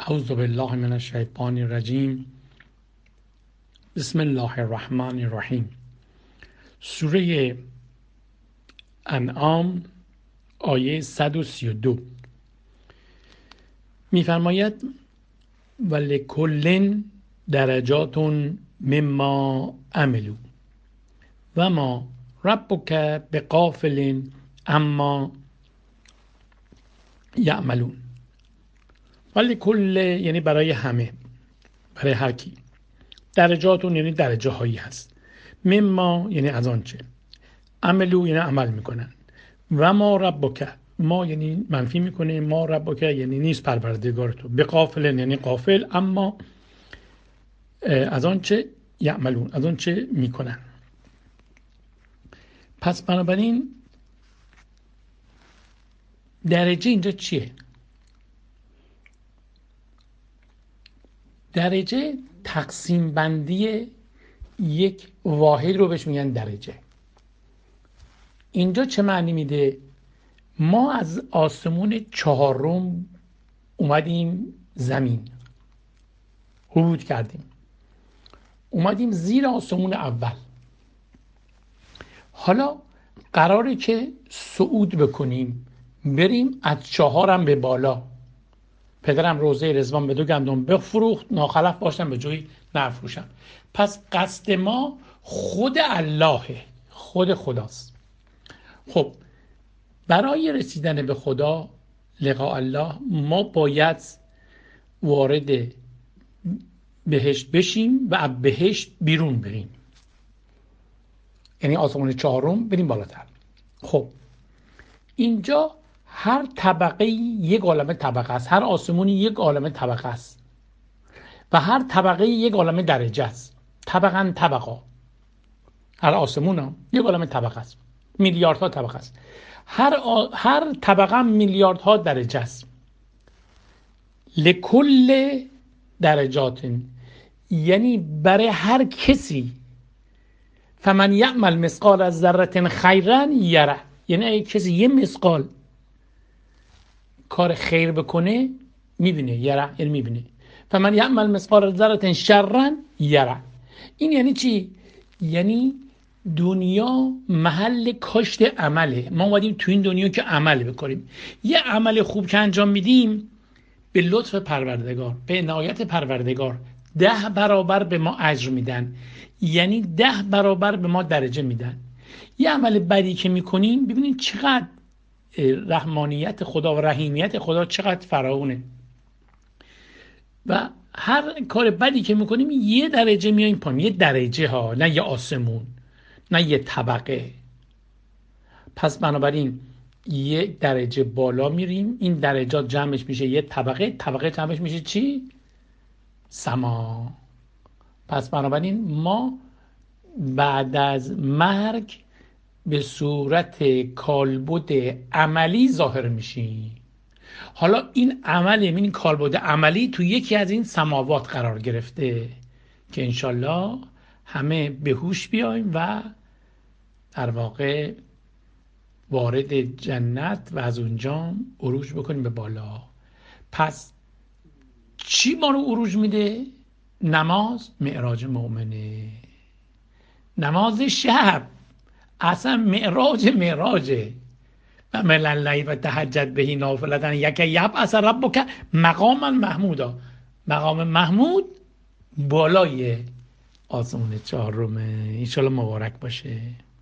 اعوذ بالله من الشیطان الرجیم. بسم الله الرحمن الرحیم. سوره انعام آیه 132 می‌فرماید ولکل درجات مما عملوا و ما ربک بغافل عما یعملون. ولی کل یعنی برای همه، برای هر کی. درجاتون یعنی درجه هایی هست. مما یعنی از آنچه، عملو یعنی عمل میکنن، و ما ربک، ما یعنی منفی میکنه، ما ربک یعنی نیست پروردگار تو، بغافل یعنی غافل، اما از آنچه یعملون، از آنچه میکنن. پس بنابراین درجه اینجا چیه؟ درجه تقسیم بندی یک واحد رو بهش میگن درجه. اینجا چه معنی میده؟ ما از آسمون چهارم اومدیم زمین، صعود کردیم، اومدیم زیر آسمون اول. حالا قراره که صعود بکنیم، بریم از چهارم به بالا. پدرم روزه رضوان به 2 گندم بفروخت، ناخلف باشم به جوی نفروشم. پس قصد ما خود اللهه، خود خداست. خب برای رسیدن به خدا، لقاء الله، ما باید وارد بهشت بشیم و از بهشت بیرون بریم، یعنی آسمان چهارم بریم بالاتر. خب اینجا هر طبقه یک عالمه طبقه است، هر آسمونی یک عالمه طبقه است و هر طبقه یک عالمه درجه است. طبقاً طبقه، هر آسمون هم یک عالمه طبقه است، میلیاردها طبقه است. هر طبقه میلیاردها درجه است. لکل درجات یعنی برای هر کسی. فمن یعمل مثقال ذره خیرا یره، یعنی اگه کسی یه مثقال کار خیر بکنه میبینه، یره یعنی میبینه. فمن یعمل مثقال ذره شرا یره. این یعنی چی؟ یعنی دنیا محل کاشت عمله. ما اومدیم تو این دنیا که عمل بکنیم. یه عمل خوب که انجام میدیم، به لطف پروردگار، به عنایت پروردگار 10 برابر به ما اجر میدن، یعنی 10 برابر به ما درجه میدن. یه عمل بدی که میکنیم، ببینید چقدر رحمانیت خدا و رحیمیت خدا چقدر فراوونه. و هر کار بدی که میکنیم یه درجه میایم پایین، یه درجه ها، نه یه آسمون، نه یه طبقه. پس بنابراین یه درجه بالا میریم، این درجات جمعش میشه یه طبقه، طبقه جمعش میشه چی؟ سما. پس بنابراین ما بعد از مرگ به صورت کالبد عملی ظاهر میشیم. حالا این عمل، این کالبد عملی تو یکی از این سماوات قرار گرفته که انشالله همه به هوش بیایم و در واقع وارد جنت و از اونجا عروج بکنیم به بالا. پس چی ما رو عروج میده؟ نماز معراج مؤمنه، نماز شب اصلا معراجه. و من اللیل و تهجد بهی نافلة یک یبعث ربک مقاما محمودا. مقام محمود بالای آسمون چهارمه. ان شاءالله مبارک باشه.